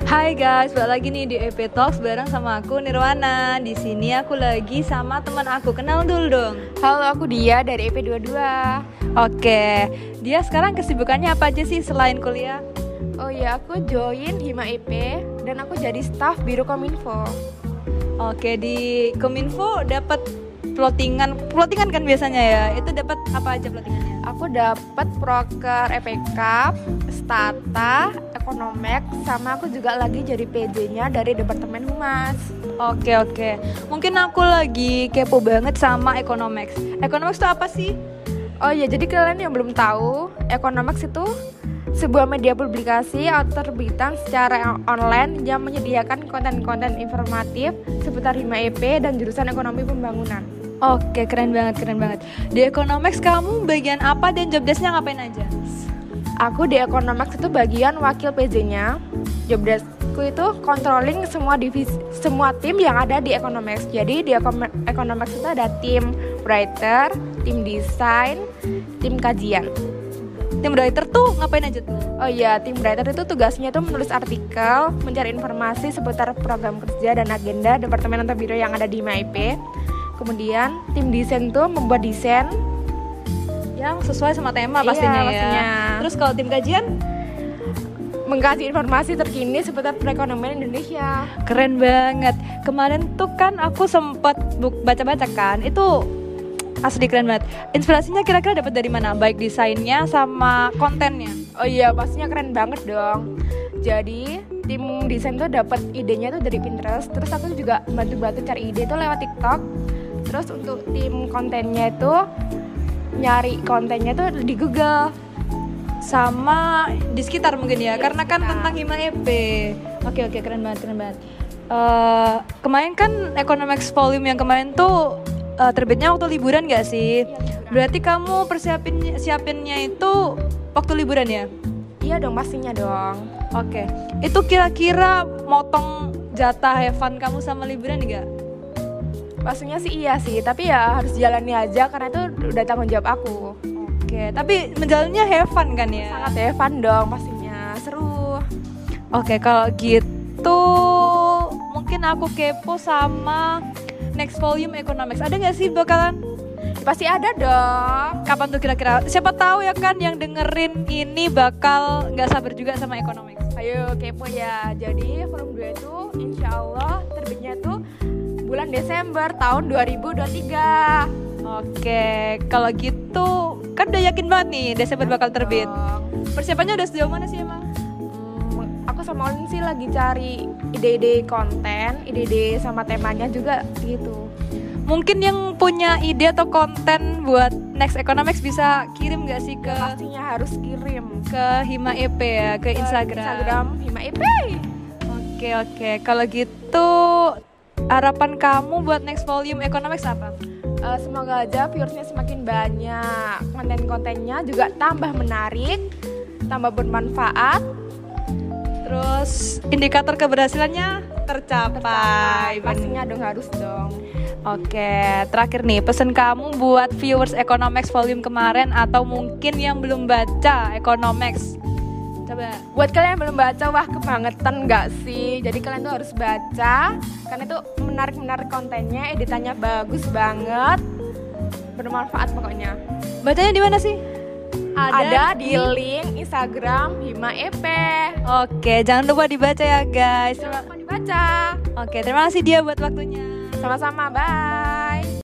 Hai guys, balik lagi nih di EP Talks bareng sama aku Nirwana. Di sini aku lagi sama teman aku. Kenal dulu dong. Halo, aku Dia dari EP22. Oke, Dia sekarang kesibukannya apa aja sih selain kuliah? Oh ya, aku join Hima EP dan aku jadi staff Biro Kominfo. Oke, di Kominfo dapat plottingan kan biasanya ya. Itu dapat apa aja plottingannya? Aku dapat proker EPK, Stata, Ekonomek, sama aku juga lagi jadi PJ-nya dari Departemen Humas. Oke. Mungkin aku lagi kepo banget sama Ekonomex. Ekonomex itu apa sih? Oh ya, jadi kalian yang belum tahu, Ekonomex itu sebuah media publikasi atau terbitan secara online yang menyediakan konten-konten informatif seputar Hima EP dan jurusan Ekonomi Pembangunan. Oke, keren banget. Di Ekonomex kamu bagian apa dan jobdesknya ngapain aja? Aku di Ekonomex itu bagian wakil PJ-nya. Jobdeskku itu controlling semua divisi, semua tim yang ada di Ekonomex. Jadi di Ekonomex itu ada tim writer, tim desain, tim kajian. Tim writer tuh ngapain aja tuh? Oh iya, tim writer itu tugasnya tuh menulis artikel, mencari informasi seputar program kerja dan agenda departemen atau biro yang ada di Hima EP. Kemudian tim desain tuh membuat desain yang sesuai sama tema pastinya ya. Pastinya. Terus kalau tim kajian mengkaji informasi terkini seputar perekonomian Indonesia. Keren banget. Kemarin tuh kan aku sempat baca-baca kan. Itu asli keren banget. Inspirasinya kira-kira dapat dari mana? Baik desainnya sama kontennya. Oh iya, pastinya keren banget dong. Jadi tim desain tuh dapat idenya tuh dari Pinterest. Terus aku juga bantu-bantu cari ide tuh lewat TikTok. Terus untuk tim kontennya itu nyari kontennya tuh di Google sama di sekitar mungkin ya, karena kan sekitar. tentang Hima EP. Oke, keren banget. Kemarin kan Economics Volume yang kemarin tuh terbitnya waktu liburan gak sih? Iya, berarti kamu siapinnya itu waktu liburan ya? Iya dong, pastinya dong. Oke. Itu kira-kira motong jatah have fun kamu sama liburan gak? Pastinya sih iya sih, tapi ya harus jalani aja karena itu udah tanggung jawab aku. Oke, tapi menjalannya have fun kan ya? Sangat have fun dong, pastinya seru. Oke, kalau gitu mungkin aku kepo sama next volume Economics. Ada nggak sih bakalan? Pasti ada dong. Kapan tuh kira-kira? Siapa tahu ya kan yang dengerin ini bakal nggak sabar juga sama Economics. Ayo kepo ya. Jadi volume 2 itu insya Allah terbitnya tuh bulan Desember tahun 2023. Oke, kalau gitu kan udah yakin banget nih Desember bakal terbit. Persiapannya udah sejauh mana sih emang? Aku sama Olin sih lagi cari ide-ide konten, ide-ide sama temanya juga gitu. Mungkin yang punya ide atau konten buat Next Economics bisa kirim gak sih ke Pastinya harus kirim ke Hima EP ya, ke Instagram Hima EP. Oke, kalau gitu harapan kamu buat next volume Economics apa? Semoga aja viewersnya semakin banyak, konten-kontennya juga tambah menarik, tambah bermanfaat, terus indikator keberhasilannya tercapai. pastinya dong, harus dong. Oke, terakhir nih pesan kamu buat viewers Economics volume kemarin atau mungkin yang belum baca Economics. Coba. Buat kalian yang belum baca, wah kebangetan gak sih? Jadi kalian tuh harus baca, karena itu menarik kontennya, editannya bagus banget, bermanfaat pokoknya. Bacanya di mana sih? Ada di link Instagram Hima EP. Oke, jangan lupa dibaca ya guys. Jangan lupa dibaca. Oke, terima kasih dia buat waktunya. Sama-sama, bye.